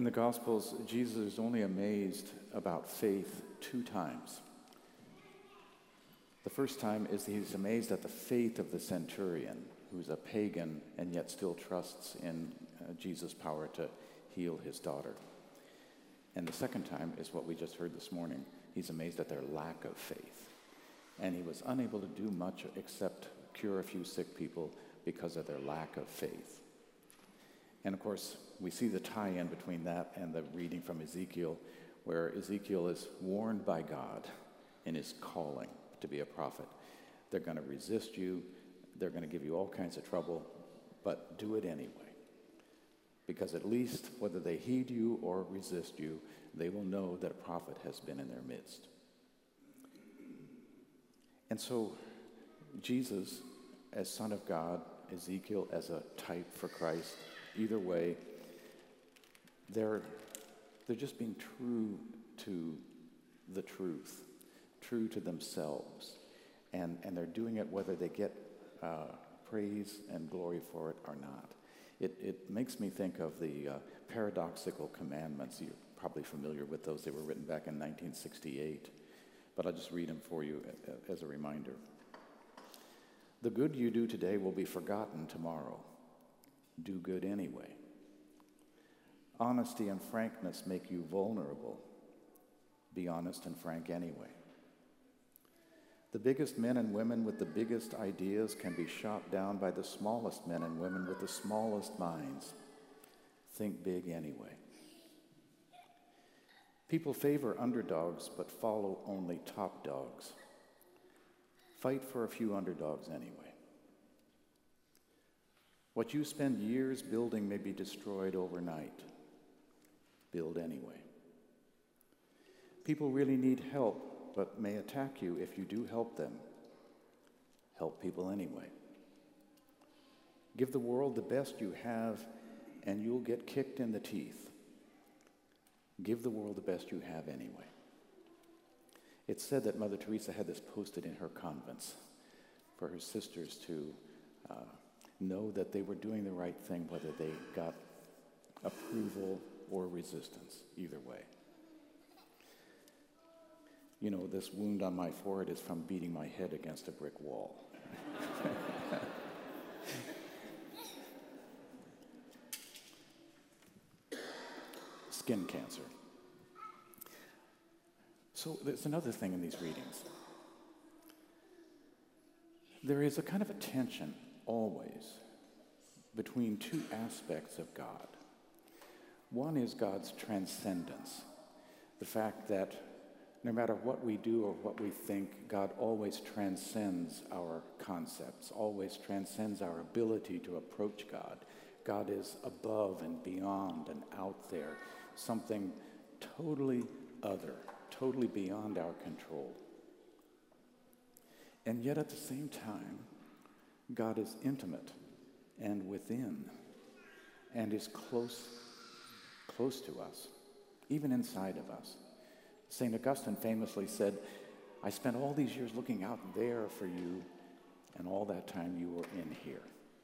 In the Gospels, Jesus is only amazed about faith 2 times. The first time is he's amazed at the faith of the centurion, who's a pagan and yet still trusts in Jesus' power to heal his daughter. And the second time is what we just heard this morning. He's amazed at their lack of faith. And he was unable to do much except cure a few sick people because of their lack of faith. And of course, we see the tie-in between that and the reading from Ezekiel, where Ezekiel is warned by God in his calling to be a prophet. They're going to resist you. They're going to give you all kinds of trouble, but do it anyway. Because at least whether they heed you or resist you, they will know that a prophet has been in their midst. And so Jesus, as Son of God, Ezekiel as a type for Christ, either way, they're just being true to the truth, true to themselves. And they're doing it whether they get praise and glory for it or not. It makes me think of the paradoxical commandments. You're probably familiar with those. They were written back in 1968. But I'll just read them for you as a reminder. The good you do today will be forgotten tomorrow. Do good anyway. Honesty and frankness make you vulnerable. Be honest and frank anyway. The biggest men and women with the biggest ideas can be shot down by the smallest men and women with the smallest minds. Think big anyway. People favor underdogs but follow only top dogs. Fight for a few underdogs anyway. What you spend years building may be destroyed overnight. Build anyway. People really need help, but may attack you if you do help them. Help people anyway. Give the world the best you have, and you'll get kicked in the teeth. Give the world the best you have anyway. It's said that Mother Teresa had this posted in her convents for her sisters to know that they were doing the right thing, whether they got approval or resistance, either way. You know, this wound on my forehead is from beating my head against a brick wall. Skin cancer. So there's another thing in these readings. There is a kind of a tension always between 2 aspects of God. One is God's transcendence, the fact that no matter what we do or what we think, God always transcends our concepts, always transcends our ability to approach God. God is above and beyond and out there, something totally other, totally beyond our control. And yet at the same time, God is intimate and within and is close to us, even inside of us. St. Augustine famously said, I spent all these years looking out there for you, and all that time you were in here.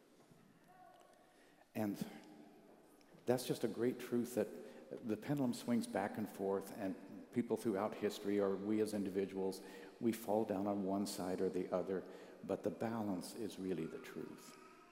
And that's just a great truth that the pendulum swings back and forth, and people throughout history, or we as individuals, we fall down on one side or the other, but the balance is really the truth.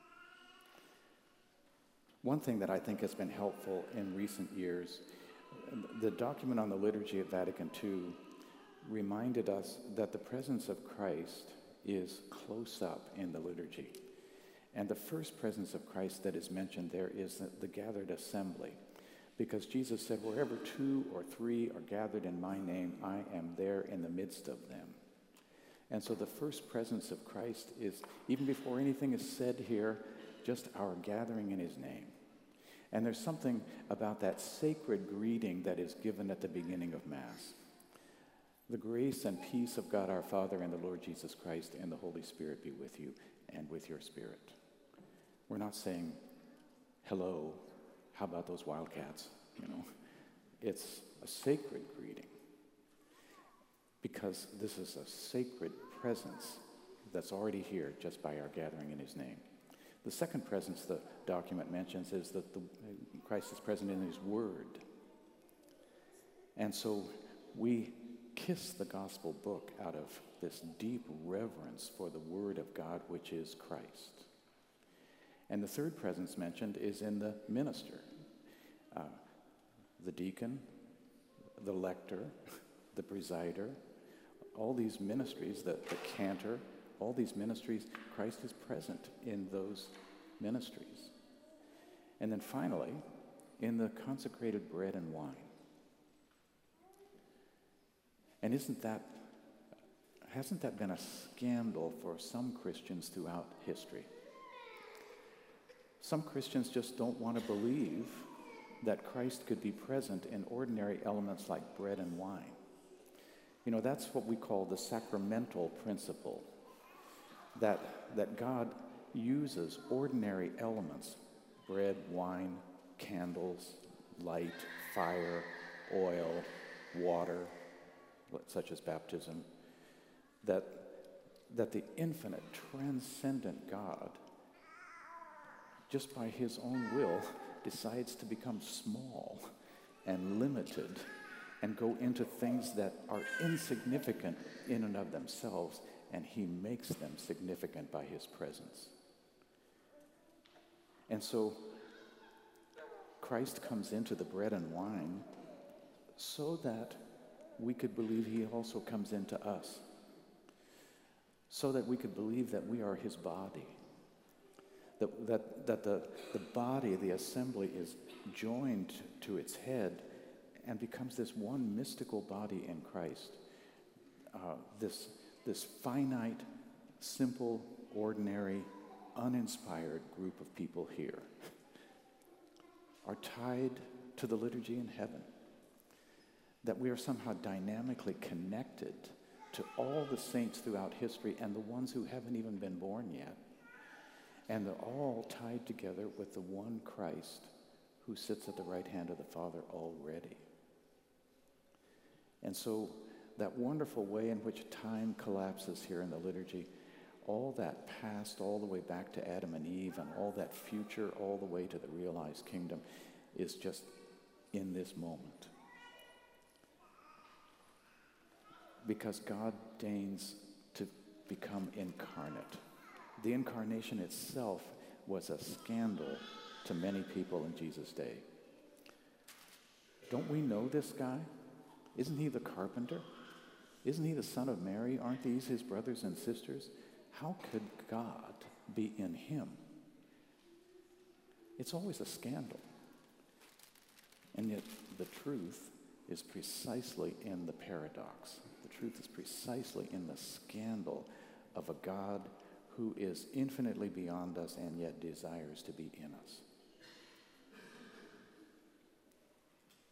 One thing that I think has been helpful in recent years, the document on the liturgy at Vatican II reminded us that the presence of Christ is close up in the liturgy. And the first presence of Christ that is mentioned there is the gathered assembly. Because Jesus said, wherever 2 or 3 are gathered in my name, I am there in the midst of them. And so the first presence of Christ is, even before anything is said here, just our gathering in his name. And there's something about that sacred greeting that is given at the beginning of Mass. The grace and peace of God our Father and the Lord Jesus Christ and the Holy Spirit be with you and with your spirit. We're not saying, hello, how about those Wildcats? You know, it's a sacred greeting because this is a sacred presence that's already here just by our gathering in his name. The second presence the document mentions is that Christ is present in his word. And so we kiss the gospel book out of this deep reverence for the Word of God, which is Christ. And the third presence mentioned is in the minister, the deacon, the lector, the presider, all these ministries, the cantor, all these ministries, Christ is present in those ministries. And then finally, in the consecrated bread and wine. And hasn't that been a scandal for some Christians throughout history? Some Christians just don't want to believe that Christ could be present in ordinary elements like bread and wine. You know, that's what we call the sacramental principle, that God uses ordinary elements, bread, wine, candles, light, fire, oil, water, such as baptism, that the infinite, transcendent God, just by his own will, decides to become small and limited and go into things that are insignificant in and of themselves, and he makes them significant by his presence. And so Christ comes into the bread and wine so that we could believe he also comes into us, so that we could believe that we are his body, that the body, the assembly, is joined to its head and becomes this one mystical body in Christ. This finite, simple, ordinary, uninspired group of people here are tied to the liturgy in heaven, that we are somehow dynamically connected to all the saints throughout history and the ones who haven't even been born yet. And they're all tied together with the one Christ who sits at the right hand of the Father already. And so that wonderful way in which time collapses here in the liturgy, all that past all the way back to Adam and Eve, and all that future all the way to the realized kingdom, is just in this moment. Because God deigns to become incarnate. The incarnation itself was a scandal to many people in Jesus' day. Don't we know this guy? Isn't he the carpenter? Isn't he the son of Mary? Aren't these his brothers and sisters? How could God be in him? It's always a scandal. And yet the truth is precisely in the paradox. The truth is precisely in the scandal of a God who is infinitely beyond us and yet desires to be in us.